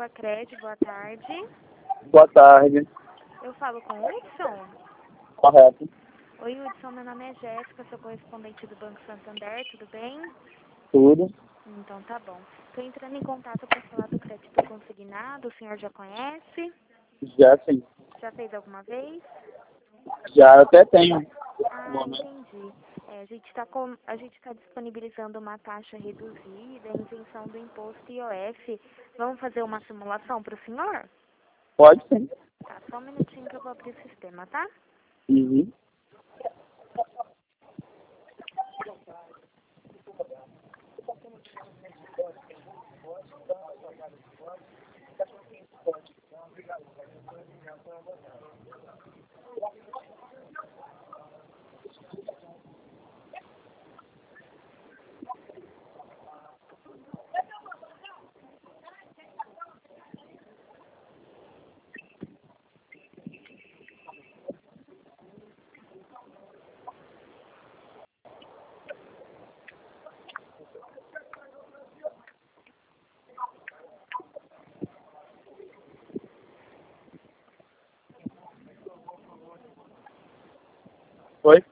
Pacred, boa tarde. Boa tarde. Eu falo com o Hudson? Correto. Oi, Hudson, meu nome é Jéssica, sou correspondente do Banco Santander, tudo bem? Tudo. Então tá bom. Estou entrando em contato para falar do crédito consignado, o senhor já conhece? Já sim. Já fez alguma vez? Já até tenho. Ah, entendi. A gente tá disponibilizando uma taxa reduzida em isenção do imposto IOF. Vamos fazer uma simulação para o senhor? Pode sim. Tá, só um minutinho que eu vou abrir o sistema, tá? Uhum. Oi?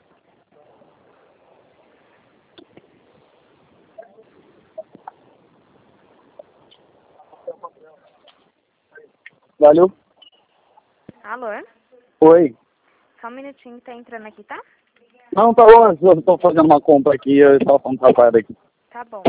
Valeu? Alô? Oi. Só um minutinho que tá entrando aqui, tá? Não, tá bom. Eu estou fazendo uma compra aqui. Eu estava falando rapaz aqui. Tá bom.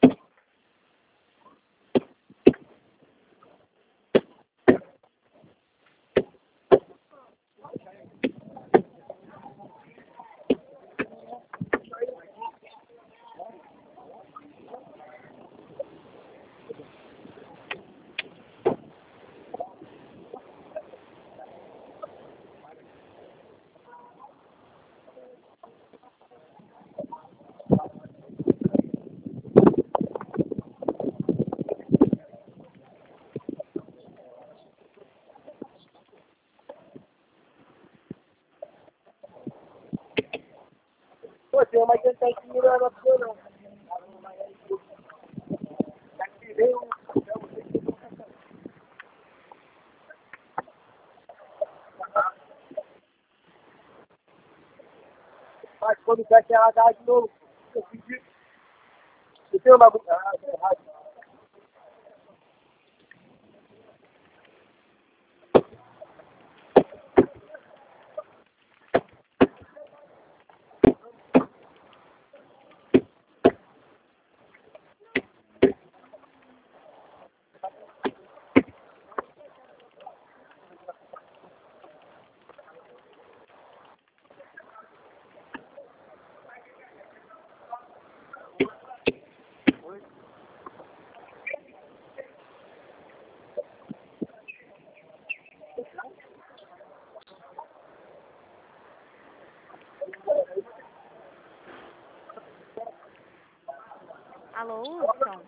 Pô, tem uma que tá aqui mirando a não. Mas quando quer que ela dá de novo, eu pedi. Você tem uma... Alô, Hudson?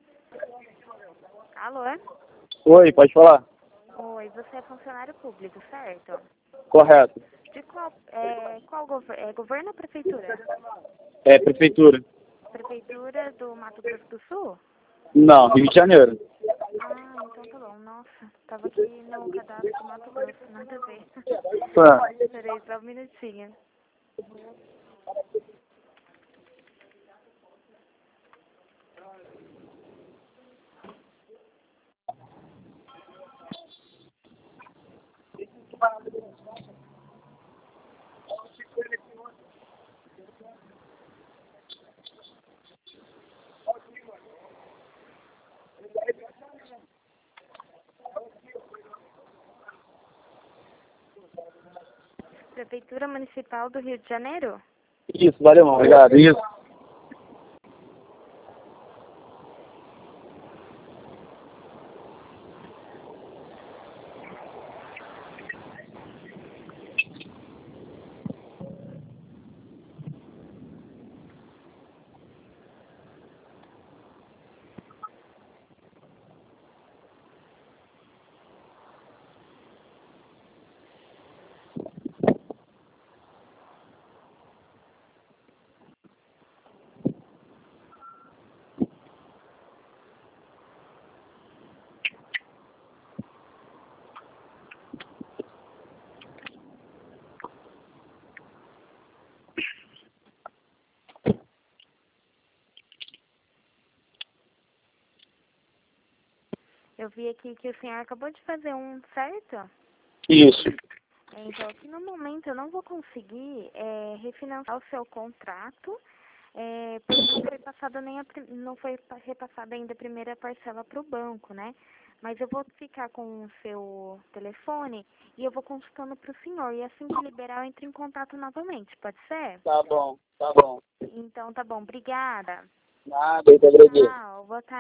Alô? Oi, pode falar? Oi, você é funcionário público, certo? Correto. De qual governo ou prefeitura? É prefeitura. Prefeitura do Mato Grosso do Sul? Não, Rio de Janeiro. Ah, então tá bom. Nossa, tava aqui no cadastro do Mato Grosso, nada a ver. Tá. Peraí, só um minutinho. Prefeitura Municipal do Rio de Janeiro? Isso, valeu, mano. Obrigado. Isso. Eu vi aqui que o senhor acabou de fazer um, certo? Isso. Então, aqui no momento eu não vou conseguir refinanciar o seu contrato, porque não foi passada não foi repassada ainda a primeira parcela para o banco, né? Mas eu vou ficar com o seu telefone e eu vou consultando para o senhor. E assim que liberar, eu entro em contato novamente, pode ser? Tá bom, tá bom. Então, tá bom. Obrigada. Nada, eu que agradeço. Tchau. Boa tarde.